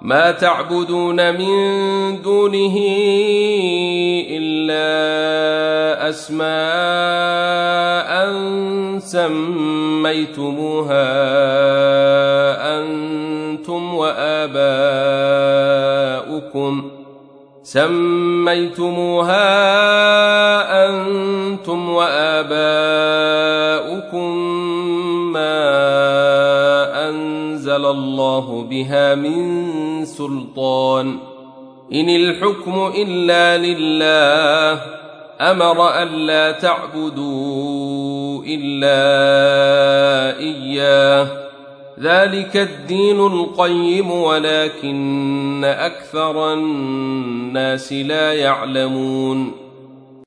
ما تعبدون من دونه إلا أسماء سميتموها أنتم وآباؤكم ما أنزل الله بها من سلطان إن الحكم إلا لله أمر ألا تعبدوا إلا إياه ذلك الدين القيم ولكن أكثر الناس لا يعلمون